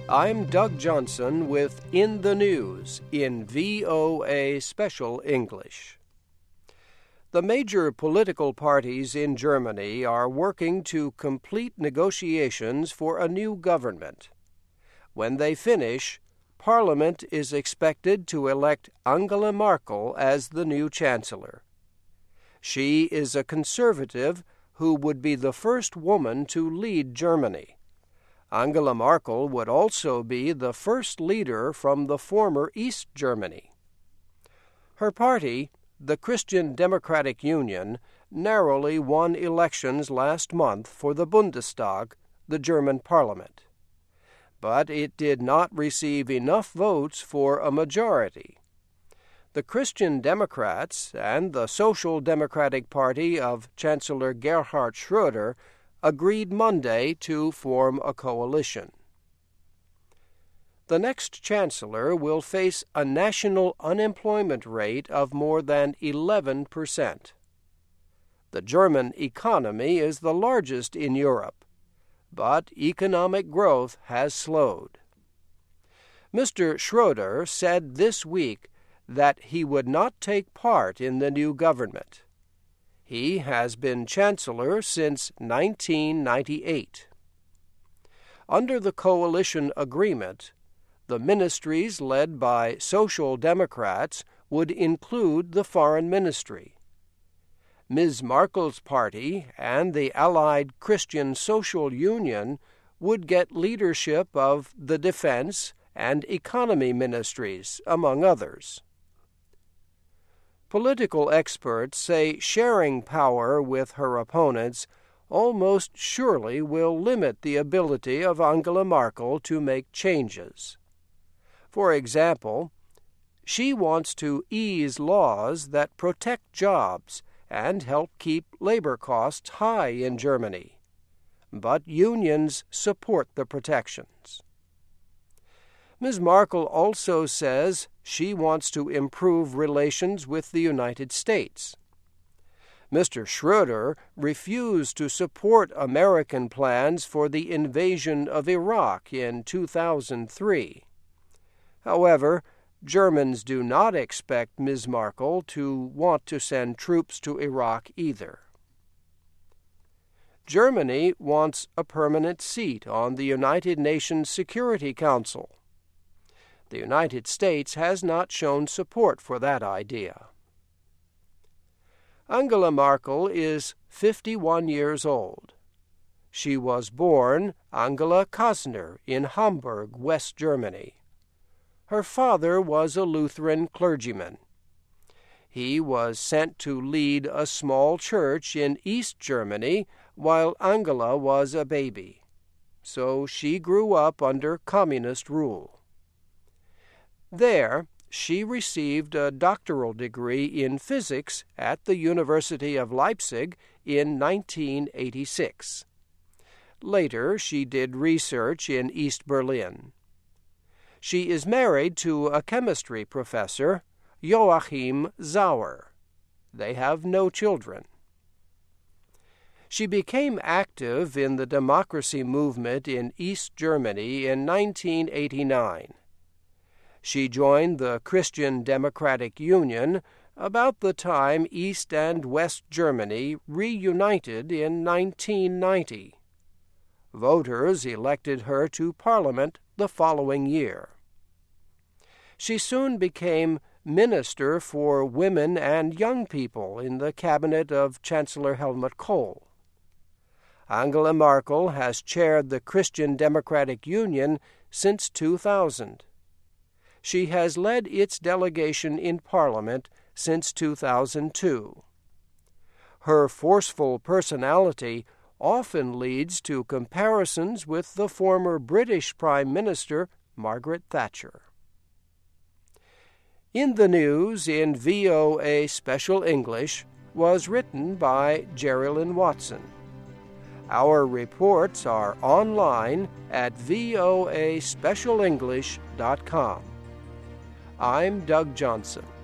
I'm Doug Johnson with In the News in VOA Special English. The major political parties in Germany are working to complete negotiations for a new government. When they finish, Parliament is expected to elect Angela Merkel as the new chancellor. She is a conservative who would be the first woman to lead Germany. Angela Merkel would also be the first leader from the former East Germany. Her party, the Christian Democratic Union, narrowly won elections last month for the Bundestag, the German parliament. But it did not receive enough votes for a majority. The Christian Democrats and the Social Democratic Party of Chancellor Gerhard Schröder agreed Monday to form a coalition. The next chancellor will face a national unemployment rate of more than 11%. The German economy is the largest in Europe, but economic growth has slowed. Mr. Schröder said this week that he would not take part in the new government. He has been chancellor since 1998. Under the coalition agreement, the ministries led by Social Democrats would include the foreign ministry. Ms. Merkel's party and the allied Christian Social Union would get leadership of the defense and economy ministries, among others. Political experts say sharing power with her opponents almost surely will limit the ability of Angela Merkel to make changes. For example, she wants to ease laws that protect jobs and help keep labor costs high in Germany. But unions support the protections. Ms. Merkel also says she wants to improve relations with the United States. Mr. Schröder refused to support American plans for the invasion of Iraq in 2003. However, Germans do not expect Ms. Merkel to want to send troops to Iraq either. Germany wants a permanent seat on the United Nations Security Council. The United States has not shown support for that idea. Angela Merkel is 51 years old. She was born Angela Kasner in Hamburg, West Germany. Her father was a Lutheran clergyman. He was sent to lead a small church in East Germany while Angela was a baby. So she grew up under communist rule. There, she received a doctoral degree in physics at the University of Leipzig in 1986. Later, she did research in East Berlin. She is married to a chemistry professor, Joachim Sauer. They have no children. She became active in the democracy movement in East Germany in 1989. She joined the Christian Democratic Union about the time East and West Germany reunited in 1990. Voters elected her to Parliament the following year. She soon became Minister for Women and Young People in the cabinet of Chancellor Helmut Kohl. Angela Merkel has chaired the Christian Democratic Union since 2000. She has led its delegation in Parliament since 2002. Her forceful personality often leads to comparisons with the former British Prime Minister Margaret Thatcher. In the News in VOA Special English was written by Jerilyn Watson. Our reports are online at voaspecialenglish.com. I'm Doug Johnson.